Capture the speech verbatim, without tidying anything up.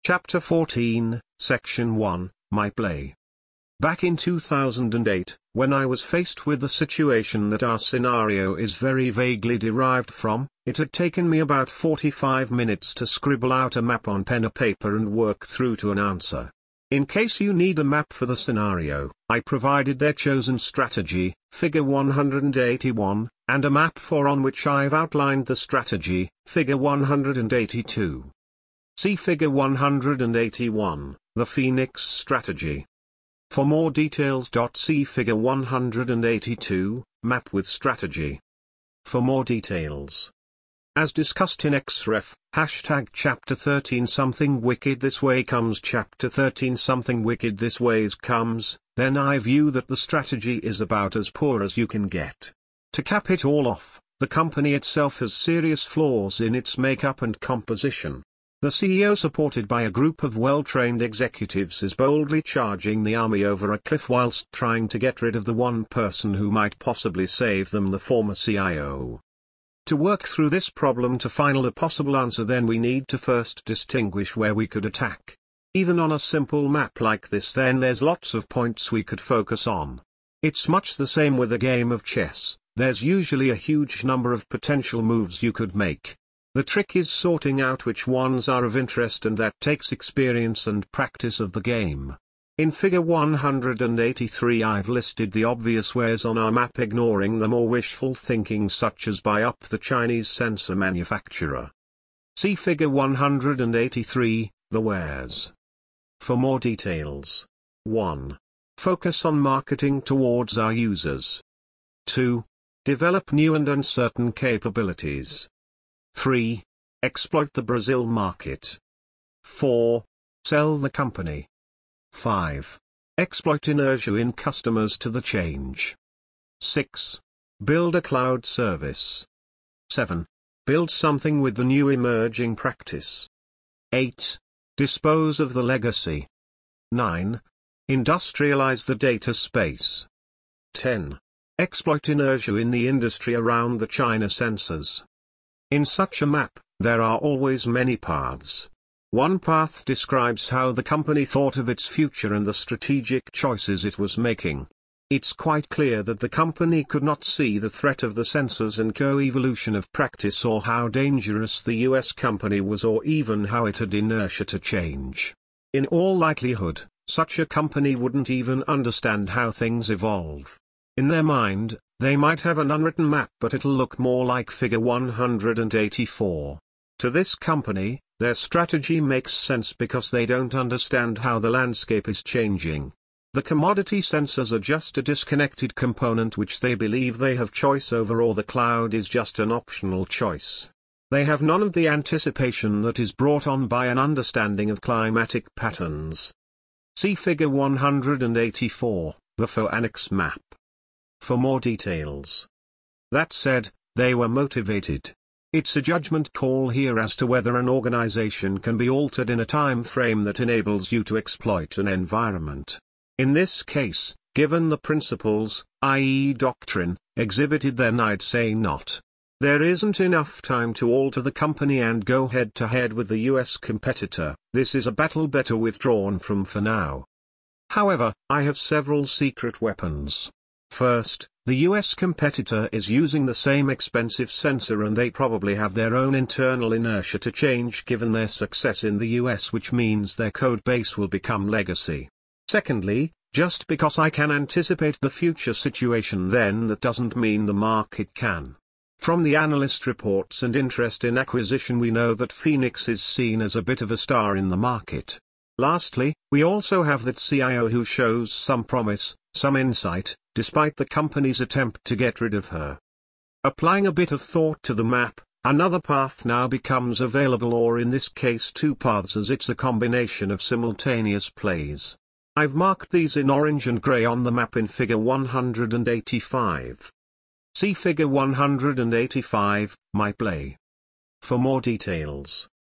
Chapter fourteen, Section one, My Play. Back in two thousand eight, when I was faced with the situation that our scenario is very vaguely derived from, it had taken me about forty-five minutes to scribble out a map on pen or paper and work through to an answer. In case you need a map for the scenario, I provided their chosen strategy, Figure one hundred eighty-one, and a map for on which I've outlined the strategy, Figure one hundred eighty-two. See Figure one hundred eighty-one, the Phoenix strategy. For more details, see Figure one hundred eighty-two, Map with Strategy. For more details. As discussed in Xref, hashtag Chapter thirteen Something Wicked This Way Comes Chapter thirteen Something Wicked This Ways Comes, then I view that the strategy is about as poor as you can get. To cap it all off, the company itself has serious flaws in its makeup and composition. The C E O, supported by a group of well-trained executives, is boldly charging the army over a cliff whilst trying to get rid of the one person who might possibly save them, the former C I O. To work through this problem to find a possible answer, then we need to first distinguish where we could attack. Even on a simple map like this, then there's lots of points we could focus on. It's much the same with a game of chess. There's usually a huge number of potential moves you could make. The trick is sorting out which ones are of interest, and that takes experience and practice of the game. In Figure one hundred eighty-three I've listed the obvious ways on our map, ignoring the more wishful thinking such as buy up the Chinese sensor manufacturer. See Figure one hundred eighty-three, the wheres. For more details. one. Focus on marketing towards our users. two. Develop new and uncertain capabilities. three. Exploit the Brazil market. four. Sell the company. five. Exploit inertia in customers to the change. six. Build a cloud service. seven. Build something with the new emerging practice. eight. Dispose of the legacy. nine. Industrialize the data space. ten. Exploit inertia in the industry around the China sensors. In such a map, there are always many paths. One path describes how the company thought of its future and the strategic choices it was making. It's quite clear that the company could not see the threat of the sensors and co-evolution of practice, or how dangerous the U S company was, or even how it had inertia to change. In all likelihood, such a company wouldn't even understand how things evolve. In their mind, they might have an unwritten map, but it'll look more like Figure one hundred eighty-four. To this company, their strategy makes sense because they don't understand how the landscape is changing. The commodity sensors are just a disconnected component which they believe they have choice over, or the cloud is just an optional choice. They have none of the anticipation that is brought on by an understanding of climatic patterns. See Figure one hundred eighty-four, the Phoenix map. For more details. That said, they were motivated. It's a judgment call here as to whether an organization can be altered in a time frame that enables you to exploit an environment. In this case, given the principles, that is doctrine, exhibited, then I'd say not. There isn't enough time to alter the company and go head to head with the U S competitor. This is a battle better withdrawn from for now. However, I have several secret weapons. First, the U S competitor is using the same expensive sensor, and they probably have their own internal inertia to change given their success in the U S, which means their code base will become legacy. Secondly, just because I can anticipate the future situation, then that doesn't mean the market can. From the analyst reports and interest in acquisition, we know that Phoenix is seen as a bit of a star in the market. Lastly, we also have that C I O who shows some promise, some insight, despite the company's attempt to get rid of her. Applying a bit of thought to the map, another path now becomes available, or in this case two paths, as it's a combination of simultaneous plays. I've marked these in orange and grey on the map in Figure one hundred eighty-five. See Figure one hundred eighty-five, My Play. For more details.